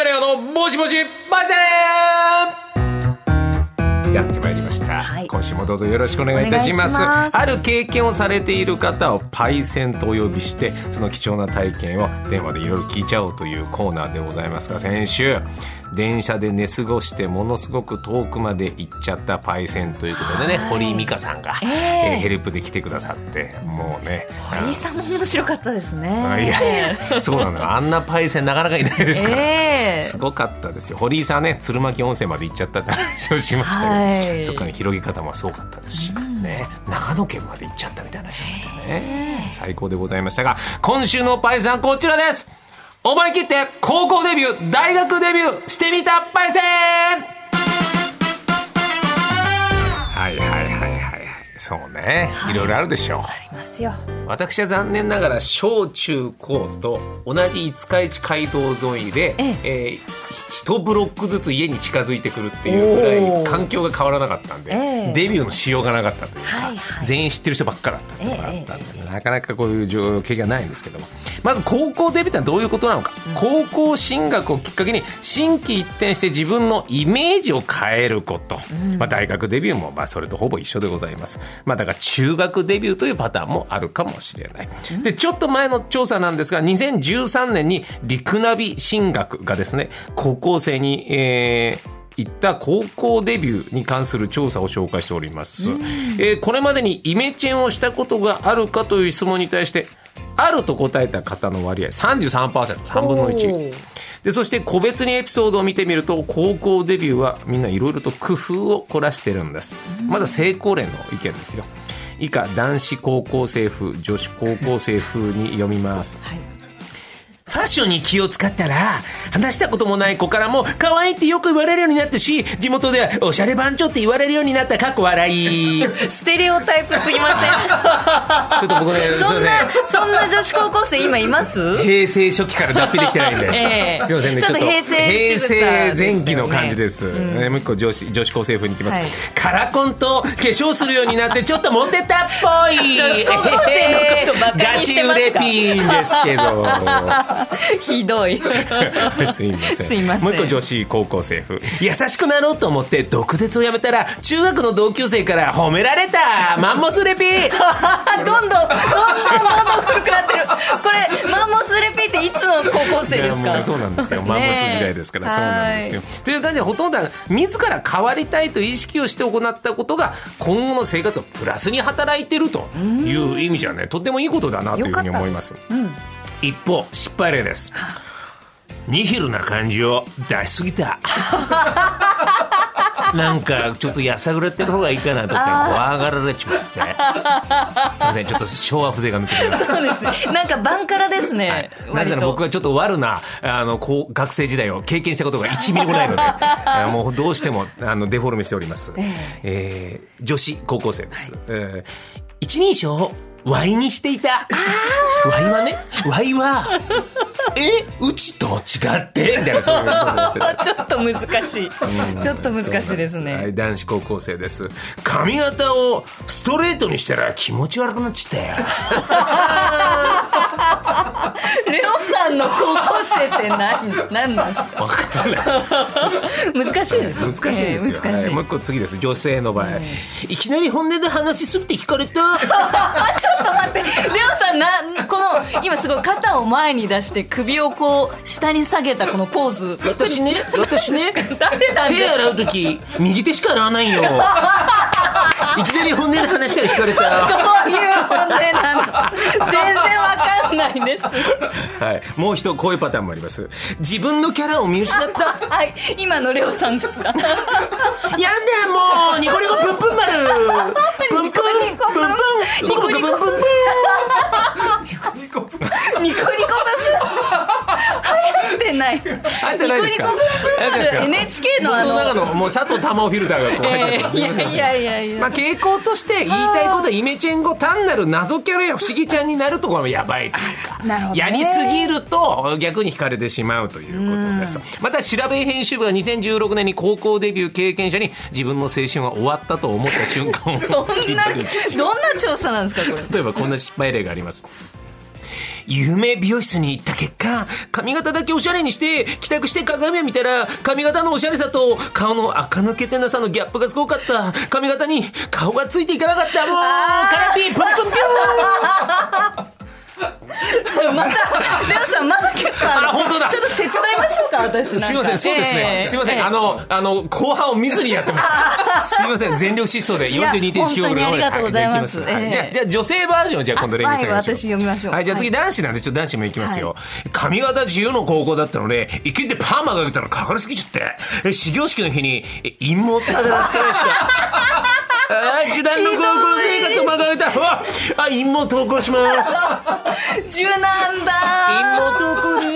アレオのもしもしパイセン、やってまいりました、はい、今週もどうぞよろしくお願いいたします。ある経験をされている方をパイセンとお呼びして、その貴重な体験を電話でいろいろ聞いちゃおうというコーナーでございますが、先週電車で寝過ごしてものすごく遠くまで行っちゃったパイセンということでね、堀井美香さんが、ヘルプで来てくださって、もうね、 堀井さんも面白かったですね。 いやそうなのよ、あんなパイセンなかなかいないですから、すごかったですよ。堀井さんはね、鶴巻温泉まで行っちゃったって話をしましたけど、そこから広げ方もすごかったですし、ね、長野県まで行っちゃったみたいな話だったね。最高でございましたが、今週のパイセンはこちらです。思い切って高校デビュー、大学デビューしてみたパイセン。はいはいはいはい、そうね、いろいろあるでしょう。ありますよ。私は残念ながら小中高と同じ五日市街道沿いで、1ブロックずつ家に近づいてくるっていうぐらい環境が変わらなかったんで、デビューのしようがなかったというか、全員知ってる人ばっかだったっていうのがあったんで、なかなかこういう状況がないんですけども、まず高校デビューってのはどういうことなのか、高校進学をきっかけに心機一転して自分のイメージを変えること、大学デビューもそれとほぼ一緒でございます。だから中学デビューというパターンもあるかもしれない。で、ちょっと前の調査なんですが、2013年にリクナビ進学がですね、高校生に、行った高校デビューに関する調査を紹介しております。これまでにイメチェンをしたことがあるかという質問に対して、あると答えた方の割合 33%、3分の1で、そして個別にエピソードを見てみると、高校デビューはみんないろいろと工夫を凝らしてるんです。まずは成功例の意見ですよ。以下、男子高校生風、女子高校生風に読みます。ファッションに気を使ったら、話したこともない子からも可愛いってよく言われるようになったし、地元ではおしゃれ番長って言われるようになった。かっこ笑い。 ステレオタイプすぎません？ ちょっと僕ね、 そんな女子高校生今います？ 平成初期から脱皮できてないんで、すいませんね、ちょっと平成前期の感じです。もう一個女子高生風に行きます。カラコンと化粧するようになってちょっとモテたっぽい。 女子高校生のことばかりしてますか？ ガチ売れピンですけど。 ひどい。 すいません。もう一個女子高校生風。優しくなろうと思って毒舌をやめたら、中学の同級生から褒められた。マンモスレピー。 どんどん古くなってる。これマンモスレピーっていつの高校生ですか？ そうなんですよ。マンモス時代ですから、そうなんですよ。という感じで、ほとんどは自ら変わりたいと意識をして行ったことが今後の生活をプラスに働いているという意味じゃね、とってもいいことだなというふうに思います。一方、失敗例です。ニヒルな感じを出しすぎた。なんかちょっとやさぐれてる方がいいかなとか怖がられちまって、すいません、ちょっと昭和風情が抜けてます。 そうですね、なんかバンカラですね。 なぜなら僕はちょっと悪な学生時代を経験したことが1ミリもないので、もうどうしてもデフォルメしております。女子高校生です。一人称ワイにしていた。ワイはね、ワイはうちと違ってみたいな、そういうことちょっと難しい、ちょっと難しいですね。 男子高校生です。髪型をストレートにしたら気持ち悪くなっちゃったよ。 レオさんの高校生って何なんですか？ わかんない。 難しいです。 難しいですよ。もう一個次です。女性の場合、いきなり本音で話しすぎて惹かれた。ちょっと待って、レオさんこの今すごい肩を前に出して首をこう下に下げたこのポーズ。 私ね誰なんで手洗うとき右手しか洗わないよ。いきなり本音で話したら惹かれた。 どういう本音なの？全然わかんないです。 はい、もう一こういうパターンもあります。自分のキャラを見失った。 はい、今のレオさんですか？やんだよ、 もうニコニコプンプン丸。プンプンプンプンニコニコプンプンニコニコプンニコニコプン流行ってない。 流行ってないですか？ NHK の僕の中のもう佐藤珠緒フィルターがこう入ってます。 いや、 傾向として言いたいことはイメチェン後単なる謎キャラや不思議ちゃんになるところもやばいというか、 なるほどね、 やりすぎると逆に惹かれてしまうということです。また調べ編集部が2016年に高校デビュー経験者に自分の青春は終わったと思った瞬間を聞いてるんです。 どんな調査なんですかこれ？ 例えばこんな失敗例があります。 有名美容室に行った結果、髪型だけおしゃれにして帰宅して鏡を見たら、髪型のおしゃれさと顔の垢抜けてなさのギャップがすごかった。髪型に顔がついていかなかった。もうカラピーポンポンピューまたレオさんまだ結構本当だ。 ちょっと手伝いましょうか、私。 すいません、そうですね、すいません、後半を見ずにやってますすいません、全力疾走で 42.195 本当にありがとうございます。 じゃあ女性バージョンをじゃあ今度レンゲさん私読みましょう。 はい、じゃあ次男子なんでちょっと男子もいきますよ。髪型自由の高校だったので、いきってパーマがかけたらかかりすぎちゃって、始業式の日に陰謀って働きました時短の高校生活をまかれた。陰謀投稿します柔軟だ。 陰謀投稿で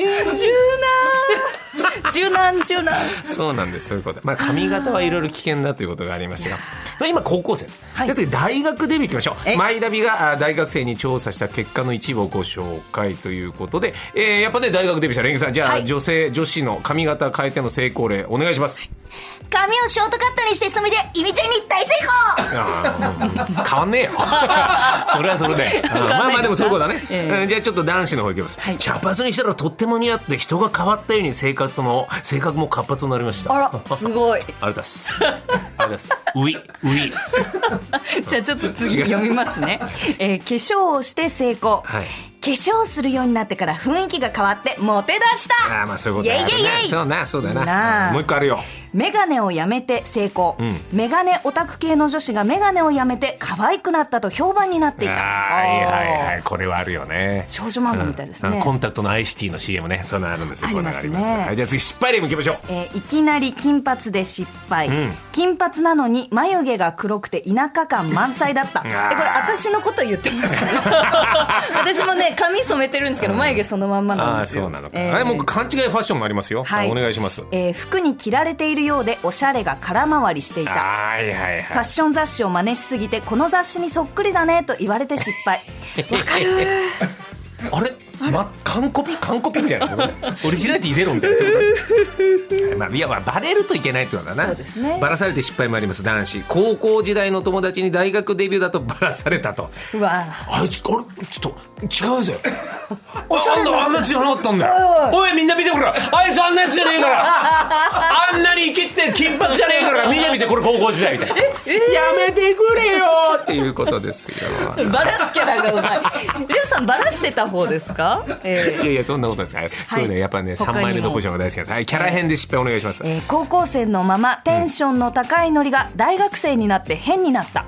柔軟そうなんです。そういうこと、髪型はいろいろ危険だということがありましたが、今高校生です。じゃあ次大学デビューいきましょう。マイナビが大学生に調査した結果の一部をご紹介ということで、やっぱね大学デビューしたレンゲさん、じゃあ、女子の髪型変えての成功例お願いします。 髪をショートカットにして染めてイメチェンに大成功変わんねえよそれはそれでまあでもそういうことだね、じゃあちょっと男子の方いきます。茶髪にしたらとっても似合って人が変わったように性格も活発になりました。 あらすごいありがとうございますウィじゃあちょっと次読みますね。化粧をして成功、化粧するようになってから雰囲気が変わってモテ出した。 まあそういうことだね。そうだな。もう一個あるよ。 メガネをやめて成功、メガネオタク系の女子がメガネをやめて可愛くなったと評判になっていた。 はいこれはあるよね。 少女漫画みたいですね。 コンタクトのアイシティの CM ね、そういうのあるんですよ。 ありますね。 じゃあ次失敗例もいきましょう。 いきなり金髪で失敗、金髪なのに眉毛が黒くて田舎感満載だった。これ私のこと言ってます私もね髪染めてるんですけど、眉毛そのまんまなんですよ。 そうなのか。もう勘違いファッションもありますよ。お願いします。 服に着られているようでおしゃれが空回りしていた。ファッション雑誌を真似しすぎてこの雑誌にそっくりだねと言われて失敗。わかるあれ完コピみたいなオリジナリティゼロみたいな。いやバレるといけないってことだな。 そうですね。 バラされて失敗もあります。男子高校時代の友達に大学デビューだとバラされたと。 うわあいつちょっと違うぜおしゃれなあんなやつじゃなかったんだよ。おいみんな見てこれ、あいつあんなやつじゃねえからあんなに生きて金髪じゃねえからみんな見てこれ高校時代みたいなやめてくれよっていうことですよバラすキャラがうまい。レオさんバラしてた方ですか？ いやそんなことですか。そういうのやっぱね3枚目のポジションが大好きなんです。キャラ編で失敗お願いします。 高校生のままテンションの高いノリが大学生になって変になった。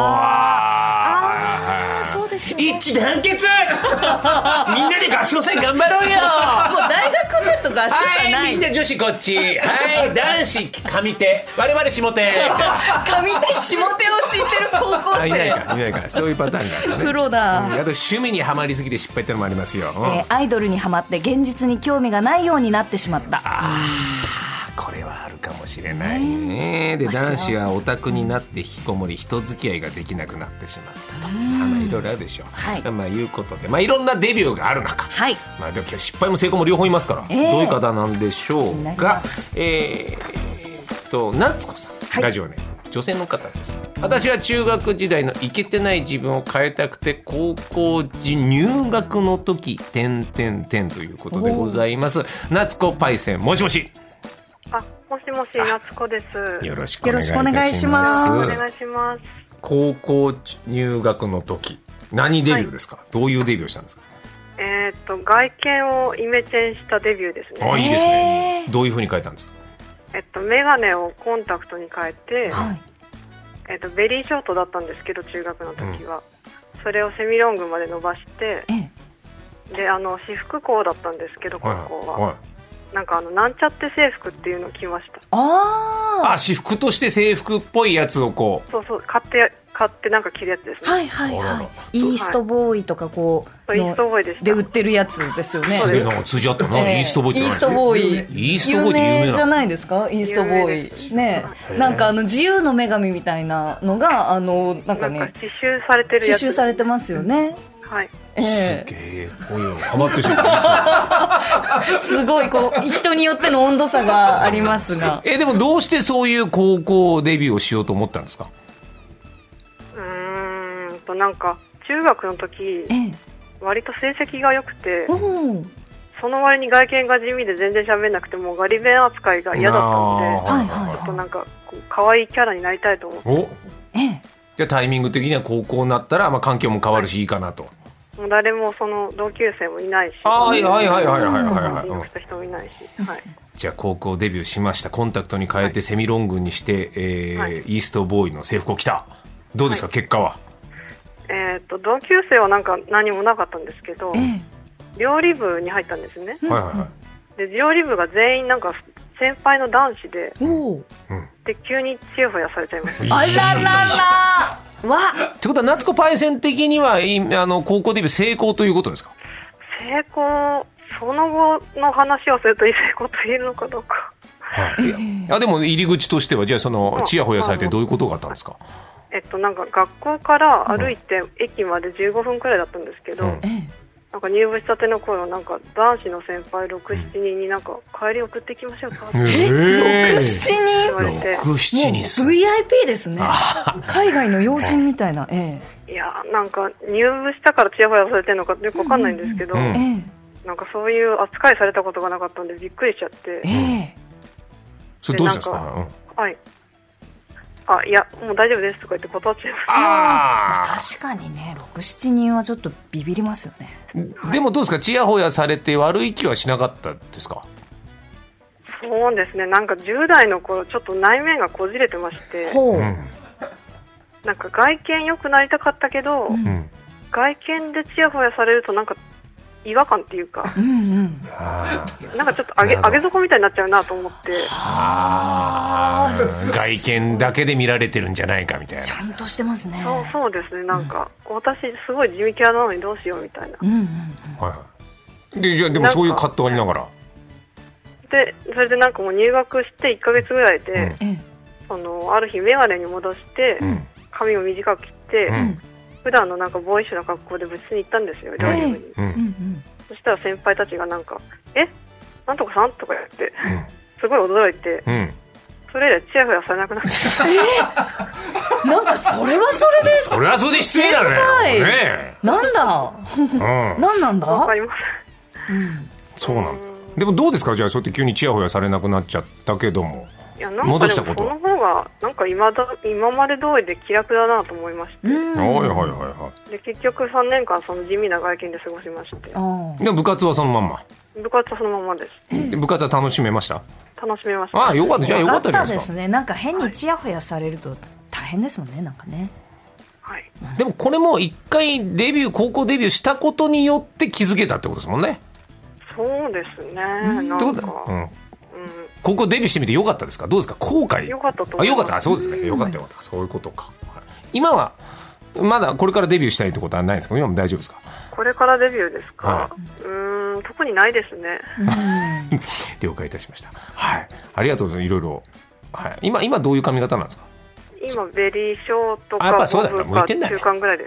そうですよね。 一致団結みんなで合唱祭頑張ろうよもう大学だと合唱祭ない。 みんな女子こっち男子上手我々下手上手下手を知ってる高校生いないかそういうパターンがあったね。 プロだ。 あと趣味にはまりすぎて失敗ってのもありますよ。 アイドルにはまって現実に興味がないようになってしまった。 これはあるかもしれないね。で男子はオタクになって引きこもり人付き合いができなくなってしまったと。いろいろあるでしょう。いうことでいろんなデビューがある中、でも失敗も成功も両方いますから、どういう方なんでしょうか。夏子さん、ラジオネーム女性の方です。私は中学時代のイケてない自分を変えたくて高校時入学の時ということでございます。夏子パイセン、もしもし。 もしもし、夏子です。 よろしくお願いします。 お願いします。 高校入学の時何デビューですか？どういうデビューしたんですか？ 外見をイメチェンしたデビューですね。 いいですね。どういう風に変えたんですか？ メガネをコンタクトに変えて、ベリーショートだったんですけど中学の時は、それをセミロングまで伸ばして、で私服校だったんですけど高校は、なんちゃって制服っていうのを着ました。 私服として制服っぽいやつをこう。 そう買ってなんか着るやつですね。 イーストボーイとかこうイーストボーイでした。 で売ってるやつですよね。 通じ合ったな。イーストボーイってイーストボーイ有名じゃないですか？イーストボーイね。自由の女神みたいなのが刺繍されてるやつ。 刺繍されてますよね。 すげえハマってしまうすごい人によっての温度差がありますがでもどうしてそういう高校デビューをしようと思ったんですか？ 中学の時、 割と成績が良くて、その割に外見が地味で全然喋んなくて、もうガリ弁扱いが嫌だったので、ちょっとなんかこう可愛いキャラになりたいと思って。 じゃあタイミング的には高校になったら、環境も変わるしいいかなと。 もう誰もその同級生もいないし、 はい人もいないし、 じゃあ高校デビューしました。コンタクトに変えてセミロングにして、イーストボーイの制服を着た。どうですか、結果は。 同級生はなんか何もなかったんですけど、料理部に入ったんですね。で料理部が全員なんか先輩の男子で、で急にチヤホヤされちゃいました。 あらららわってことは夏子パイセン的には高校デビュー成功ということですか。 成功、その後の話をすると成功と言えるのかどうか。 でも入り口としては、じゃあそのチヤホヤされてどういうことがあったんですか。 なんか学校から歩いて駅まで15分くらいだったんですけど、なんか入部したての頃、なんか男子の先輩 6,7 人になんか帰り送っていきましょうかって 6,7 人言われて、 もう VIP ですね。海外の要人みたいな。 いやなんか入部したからチヤホヤされてるのかよくわかんないんですけど、なんかそういう扱いされたことがなかったんでびっくりしちゃって、 それどうしたんですか。 いやもう大丈夫ですとか言って断っちゃいました。確かにね、6,7 人はちょっとビビりますよね。 でもどうですか、チヤホヤされて悪い気はしなかったですか。 そうですね、なんか10代の頃ちょっと内面がこじれてまして、なんか外見良くなりたかったけど、外見でチヤホヤされるとなんか違和感っていうか、なんかちょっと上げ底みたいになっちゃうなと思って。 外見だけで見られてるんじゃないかみたいな。 ちゃんとしてますね。 そうですね、なんか、私すごい地味キャラなのにどうしようみたいな。 じゃあでもそういう葛藤ありながらで、それでなんかもう入学して1ヶ月ぐらいで、ある日眼鏡に戻して、髪を短く切って、普段のなんかボーイッシュな格好で部室に行ったんですよ、料理部に。そしたら先輩たちがなんかなんとかさんとか言って、すごい驚いて、それ以来チヤホヤされなくなってなんかそれはそれでそれはそれで失礼だね。 なんだなんなんだ。 わかります。 そうなんだ。でもどうですか、じゃあそうやって急にチヤホヤされなくなっちゃったけども、戻したことは。 その方がなんか今まで通りで気楽だなと思いまして、で結局3年間その地味な外見で過ごしまして。でも部活はそのまんま。 部活はそのままです。 部活は楽しめました。 楽しめました。 よかった。じゃあよかったじゃないですか。 ですね。なんか変にチヤホヤされると大変ですもんね、なんかね。 でもこれも一回高校デビューしたことによって気づけたってことですもんね。 そうですね。なんか高校デビューしてみてよかったですか。どうですか、後悔。 よかったと思います。 よかった。そうですね。よかった。そういうことか。今はまだこれからデビューしたいってことはないですか。今も大丈夫ですか。 これからデビューですか。特にないですね。 了解いたしました。ありがとうございます。いろいろ。今どういう髪型なんですか。 今ベリーショートかボブか中間ぐらいです。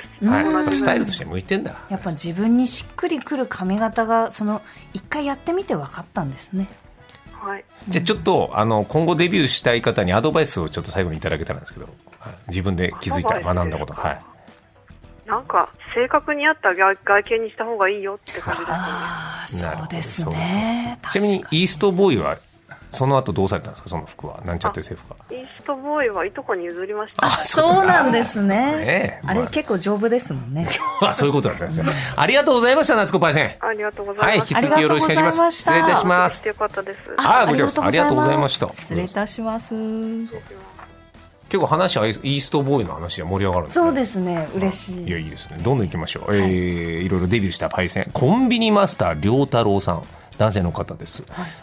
スタイルとして向いてんだ。 やっぱ自分にしっくりくる髪型が一回やってみて分かったんですね。 じゃあちょっと今後デビューしたい方にアドバイスをちょっと最後にいただけたらんですけど、自分で気づいた学んだこと。 なんか性格に合った外見にした方がいいよって感じですね。そうですね。 ちなみにイーストボーイはその後どうされたんですか、その服は。なんちゃって制服は。 イーストボーイはいとこに譲りました。 そうなんですね。あれ結構丈夫ですもんね。 そういうことなんですね。ありがとうございました、夏子パイセン。 ありがとうございます。 引き続きよろしくお願いします。失礼いたします。 よかったです。 ありがとうございました。 失礼いたします。 結構話はイーストボーイの話で盛り上がるんですね。 そうですね、嬉しい。 いや、いいですね。どんどん行きましょう。いろいろデビューしたパイセン、コンビニマスター良太郎さん、男性の方です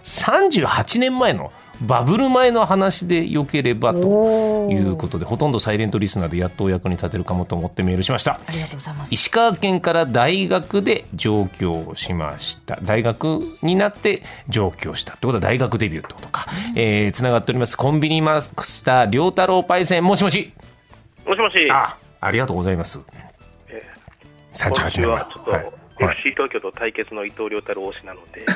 。38年前のバブル前の話でよければということで、ほとんどサイレントリスナーでやっとお役に立てるかもと思ってメールしました。 ありがとうございます。 石川県から大学で上京しました。大学になって上京したってことは大学デビューってことか。つながっております。コンビニマスター良太郎パイセン、もしもし。 もしもし。 ありがとうございます。38年前。 ちょっとFC 東京と対決の伊藤良太郎推しなので。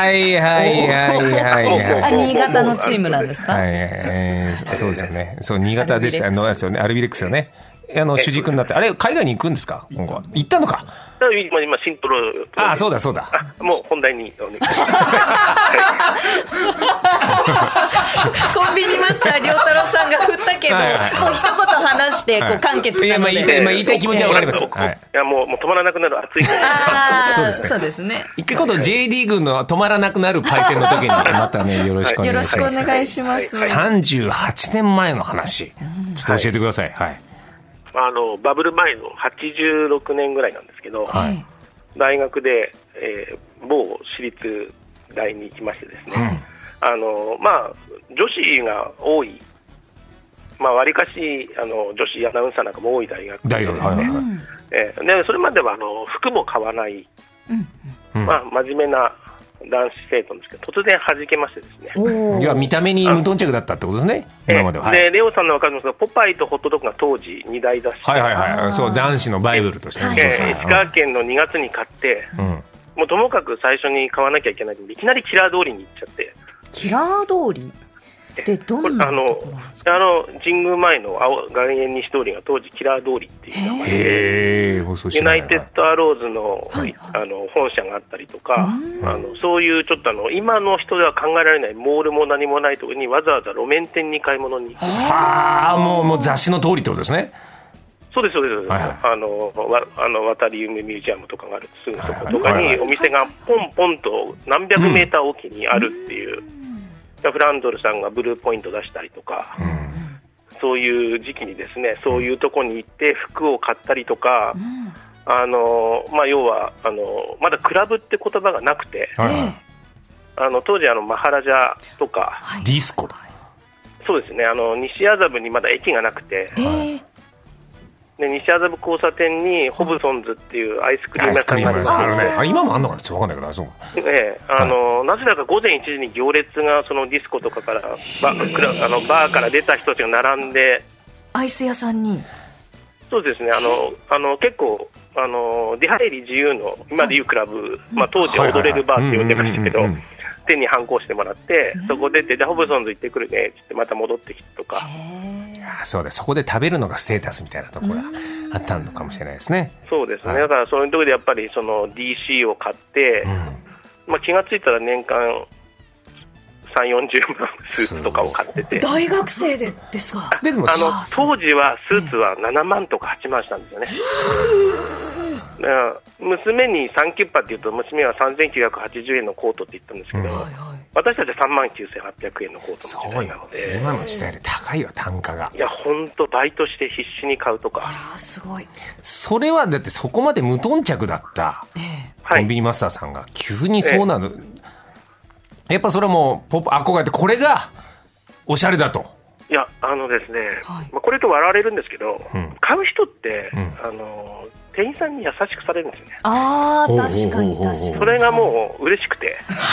新潟のチームなんですか。 そうですよね。そう、新潟でした。アルビレックスよね。 主軸になって、あれ海外に行くんですか？今後は行ったのか。 今シントロ。 ああ、そうだそうだ。 もう本題にお願いします。 コンビニマスター良太郎さんが振ったけど、もう一言話してこう完結したので、 言いたい気持ちはわかります。 いやもう止まらなくなる熱い。 そうですね。 一回今度 J リーグの止まらなくなるパイセンの時にまたね、よろしくお願いします。 よろしくお願いします。 38年前の話、ちょっと教えてください。はい。 バブル前の86年ぐらいなんですけど、はい、大学で、某私立大に行きましてですね、女子が多い、わりかし女子アナウンサーなんかも多い大学でですね、でそれまでは服も買わない、真面目な男子生徒なんですけど、突然弾けましてですね。 いや、見た目に無頓着だったってことですね、今までは。 でレオさんの分かるんですが、ポパイとホットドッグが当時2大雑誌、 そう男子のバイブルとして、 石川県の2月に買って、もうともかく最初に買わなきゃいけないので、いきなりキラー通りに行っちゃって。 キラー通りでどんなところなんですか？ 神宮前の外苑西通りが当時キラー通りっていう名前で、ユナイテッドアローズの、本社があったりとか、そういうちょっと今の人では考えられないモールも何もないところにわざわざ路面店に買い物に行く。 もう雑誌の通りってことですね。 そうですそうです、渡り夢ミュージアムとかがあるすぐそことかにお店がポンポンと何百メーターおきにあるっていう、フランドルさんがブルーポイント出したりとか、そういう時期にですね、そういうとこに行って服を買ったりとか、要はまだクラブって言葉がなくて、当時マハラジャとか、 ディスコだ。 そうですね、西麻布にまだ駅がなくて、で西麻布交差点にホブソンズっていうアイスクリーム屋さんがあります。 今もあんのかな、ちょっと分かんないけど、 なぜだか午前1時に行列がそのディスコとかからバーから出た人たちが並んで、 アイス屋さんに。 そうですね、結構出入り自由の今でいうクラブ、当時踊れるバーって呼んでましたけど、手に反抗してもらって、そこ出て、じゃあホブソンズ行ってくるねってまた戻ってきてとか。 そうだ、そこで食べるのがステータスみたいなところがあったのかもしれないですね。 そうですね、だからそういうところでやっぱりその DC を買って、気がついたら年間3、40万スーツとかを買ってて。 大学生でですか？ でも当時はスーツは7万とか8万したんですよね。娘にサンキュッパって言うと、娘は3980円のコートって言ったんですけど、私たちは39,800円のコートの時代なので、 今の時代で高いわ、単価が。 いや本当バイトして必死に買うとか。 すごい。 それはだってそこまで無頓着だったコンビニマスターさんが急にそうなる、やっぱそれはもう憧れて、これがおしゃれだと。 いやですね、これと笑われるんですけど、買う人って、店員さんに優しくされるんですよね。 確かに確かに。 それがもう嬉しくて。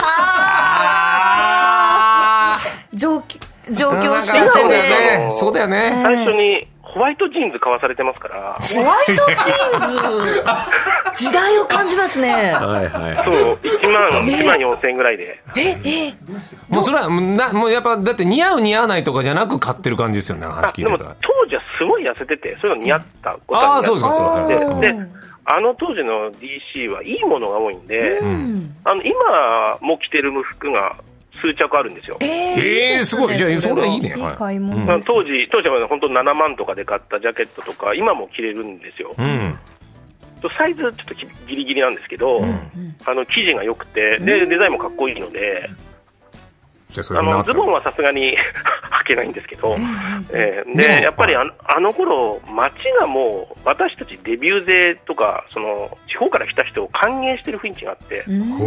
上京してる。 そうだよね。 最初にホワイトジーンズ買わされてますから。 ホワイトジーンズ時代を感じますね。 そう、1万4000円ぐらいで。 もうそれはもうやっぱだって似合う似合わないとかじゃなく買ってる感じですよね、話聞いてたら。 でも当時はすごい痩せてて、それが似合ったことなんです。 そうで当時の DC はいいものが多いんで、今も着てる服が数着あるんですよ。 すごい。じゃあそれはいいね。 当時は本当7万とかで買ったジャケットとか今も着れるんですよ。サイズちょっとギリギリなんですけど、生地が良くて、でデザインもかっこいいので、ズボンはさすがに履けないんですけど、でやっぱりあの頃街がもう私たちデビュー勢とかその地方から来た人を歓迎してる雰囲気があって、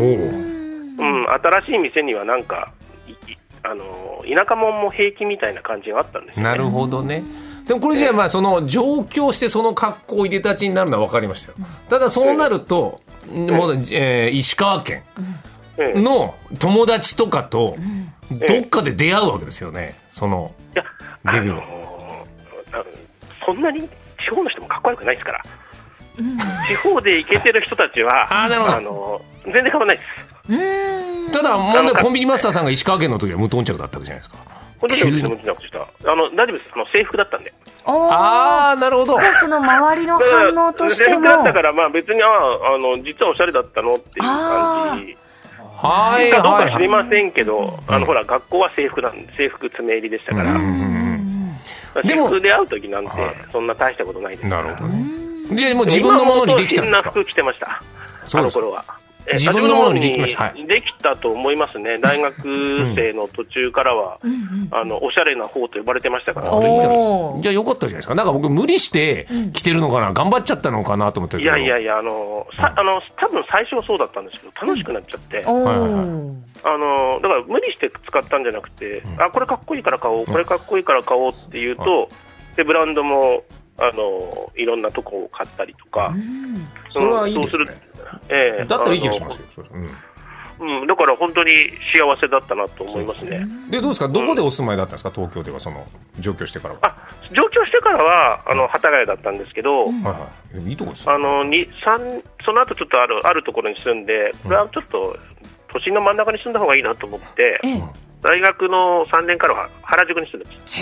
新しい店にはなんか田舎者も平気みたいな感じがあったんですよね。 なるほどね。でもこれじゃあその上京してその格好いでたちになるのは分かりましたよ。ただそうなると、もう石川県の友達とかとどっかで出会うわけですよね、そのデビューそんなに地方の人もかっこ悪くないですから、地方でイケてる人たちは全然変わらないです。 ただ問題、コンビニマスターさんが石川県の時は無頓着だったわけじゃないですか。 本当に落ちなくした。大丈夫です。制服だったんで。 ああ、なるほど。 じゃあその周りの反応としても。 制服だったから、まあ別に実はおしゃれだったのっていう感じ。はいかどうか知りませんけど、ほら学校は制服詰め入りでしたから。制服で会う時なんてそんな大したことないです。 なるほど。じゃあもう自分のものにできたんですか。 変な服着てました。あの頃は。 自分のものにできました。 できたと思いますね。大学生の途中からは、おしゃれな方と呼ばれてましたから。 じゃあよかったじゃないですか。なんか僕無理して着てるのかな、頑張っちゃったのかなと思って。 いや多分最初はそうだったんですけど、楽しくなっちゃって。だから無理して使ったんじゃなくて、これかっこいいから買おう、これかっこいいから買おうっていうと、でブランドもいろんなとこを買ったりとか。 それはいいですね。だったらいい気がしますよ。 だから本当に幸せだったなと思いますね。 でどうですか、どこでお住まいだったんですか、東京では。上京してからは。 上京してからは幡ヶ谷だったんですけど、 いいとこですその後ちょっとあるところに住んで、これはちょっと都心の真ん中に住んだ方がいいなと思って、大学の3年からは原宿に住んでました。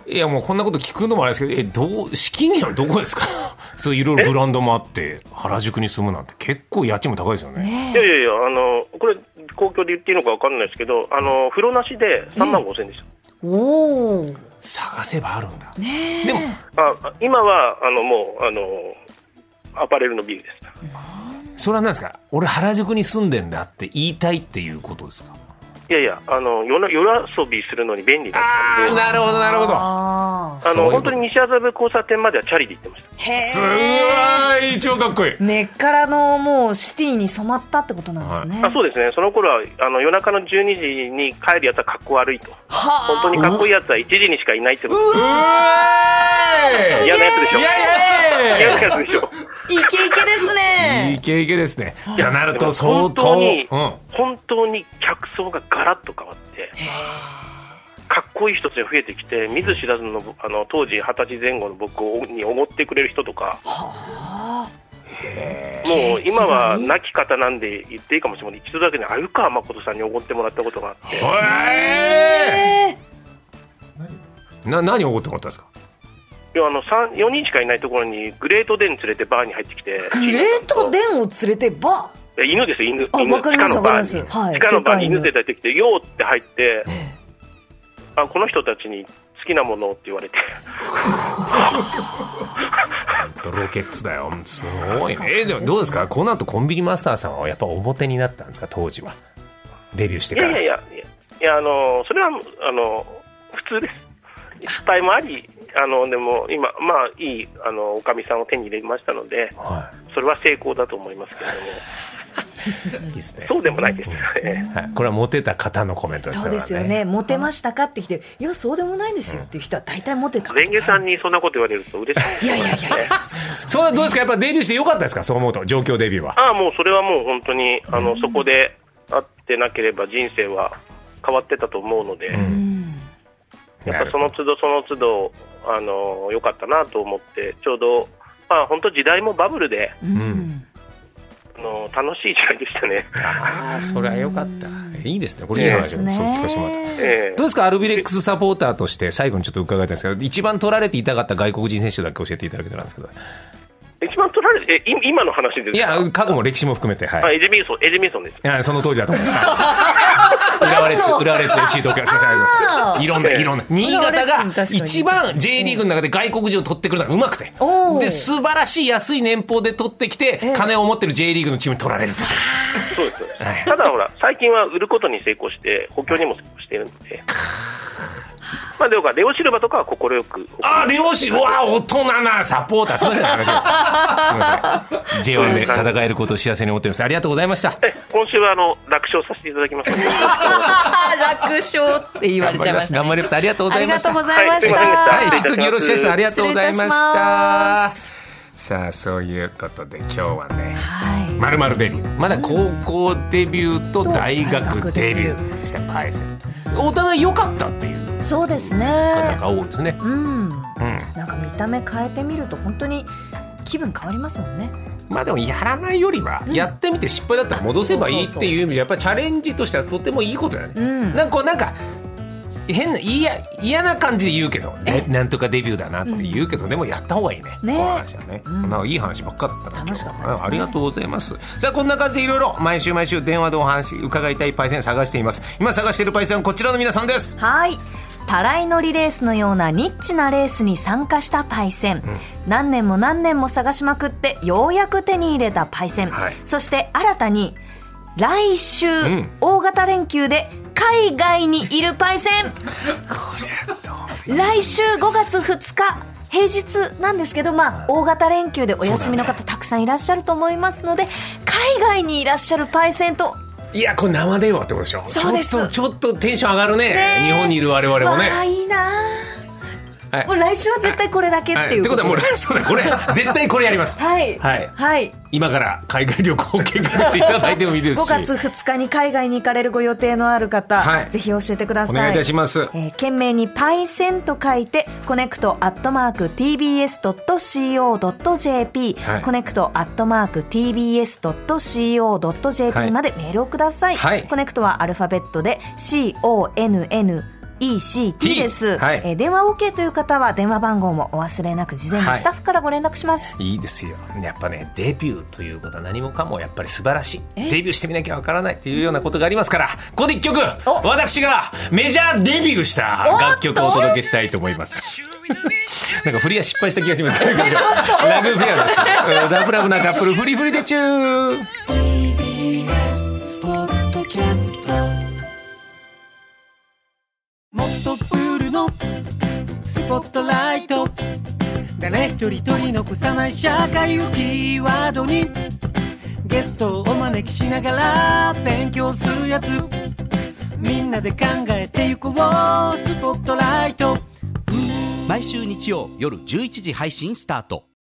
いやもうこんなこと聞くのもあれですけど、資金源はどこですかそういろいろブランドもあって原宿に住むなんて結構家賃も高いですよね。 いやこれ公共で言っていいのか分かんないですけど、風呂なしで3万5千円でした。 探せばあるんだ。 でも今はもうアパレルのビルです。 それは何ですか、俺原宿に住んでんだって言いたいっていうことですか。 いやいや、夜遊びするのに便利だったんで。 なるほどなるほど。 本当に西麻布交差点まではチャリで行ってました。 すごい、超かっこいい。 根っからのもうシティに染まったってことなんですね。 そうですね。その頃は夜中の12時に帰るやつはかっこ悪いと。本当にかっこいいやつは1時にしかいないってこと。嫌なやつでしょ。嫌なやつでしょ。 イケイケですね。 イケイケですね。となると相当本当に客層がガラッと変わって、かっこいい人たちが増えてきて、見ず知らずの当時20歳前後の僕におごってくれる人とか、もう今は亡き方なんで言っていいかもしれない。一度だけね、鮎川誠さんにおごってもらったことがあって。 何おごってもらったんですか。 いや4人しかいないところにグレートデン連れてバーに入ってきて。 グレートデンを連れてバー。 犬ですよ、犬。 わかりますわかります。 地下のバーに犬連れてきて、よーって入って、この人たちに好きなものって言われて。 ロケッツだよ、すごいね。でもどうですか、この後コンビニマスターさんはやっぱ表になったんですか、当時は。デビューしてから。 いやそれは普通です。失敗もあり、でも今いいおかみさんを手に入れましたので、それは成功だと思いますけれども。いいですね。そうでもないですね。 これはモテた方のコメントですね。 そうですよね。モテましたかって来て、いやそうでもないですよっていう人は大体モテた。 レンゲさんにそんなこと言われると嬉しい。 いやそれはどうですか、やっぱデビューしてよかったですか、そう思うと。上京デビューは。 もうそれはもう本当にそこで会ってなければ人生は変わってたと思うので、やっぱその都度その都度良かったなと思って、ちょうど本当時代もバブルで。楽しい時代でしたね。 それは良かった。いいですね。これいい話を聞かせてもらった。どうですか、アルビレックスサポーターとして最後にちょっと伺いたいんですけど、一番取られていたかった外国人選手だけ教えていただけたらんですけど。 一番取られて今の話ですか。 いや過去も歴史も含めて。 エジミーソンです。 いやその通りだと思います。浦和レッズ FC 東京、すみません、ありがとうございます。いろんな新潟が一番 J リーグの中で外国人を取ってくるのがうまくて、で素晴らしい安い年俸で取ってきて、金を持ってる J リーグのチームに取られるんですよ。 そうです。ただほら最近は売ることに成功して補強にも成功しているので。でもレオシルバとかは快く。 レオシルバ、大人なサポーター。すみません、J1 で戦えることを幸せに思っています。ありがとうございました。 今週は楽勝させていただきます。 楽勝って言われちゃいました、ね。 頑張ります。ありがとうございました。 ありがとうございました。 引き続きよろしいですか。ありがとうございました。さあそういうことで今日はね、まるまるデビュー、まだ高校デビューと大学デビューしてパイセン、お互い良かったっていう、 そうですね、 方が多いですね。 なんか見た目変えてみると本当に気分変わりますもんね。 でもやらないよりは、やってみて失敗だったら戻せばいいっていう意味で、やっぱりチャレンジとしてはとてもいいことだね。なんか変な嫌な感じで言うけど、なんとかデビューだなって言うけど、でもやった方がいいね、この話はね、なんかいい話ばっかだったな。 楽しかったですね。 ありがとうございます。さあこんな感じでいろいろ毎週電話でお話伺いたいパイセン探しています。今探しているパイセンはこちらの皆さんです。 はい、たらい乗りレースのようなニッチなレースに参加したパイセン、何年も何年も探しまくってようやく手に入れたパイセン、そして新たに来週、大型連休で海外にいるパイセン来週5月2日平日なんですけど、大型連休でお休みの方たくさんいらっしゃると思いますので、海外にいらっしゃるパイセンと、 いやこれ生電話ってことでしょ。 そうです。 ちょっとテンション上がる ね。日本にいる我々もね。 いいな、もう来週は絶対これだけっていうことで、 ってことはもうそうだ、これ絶対これやります。今から海外旅行を計画していただいてもいいですし、 5月2日に海外に行かれるご予定のある方、ぜひ教えてください。 お願いいたします。 懸命にパイセンと書いてconnect@tbs.co.jp、コネクト@tbs.co.jp までメールをください。コネクトはアルファベットで CONNECT です。電話 OK という方は電話番号もお忘れなく事前にスタッフからご連絡します。 いいですよ。やっぱね、デビューということは何もかもやっぱり素晴らしい。デビューしてみなきゃわからないっていうようなことがありますから、ここで一曲私がメジャーデビューした楽曲をお届けしたいと思います。なんか振りは失敗した気がしますけどラグペアです。ラブラブなカップルフリフリでチュー。 TBS ポッドキャスト、 もっとプールのスポットライト、誰一人取り残さない社会をキーワードにゲストをお招きしながら勉強するやつ、みんなで考えてゆこうスポットライト。 毎週日曜夜11時配信スタート。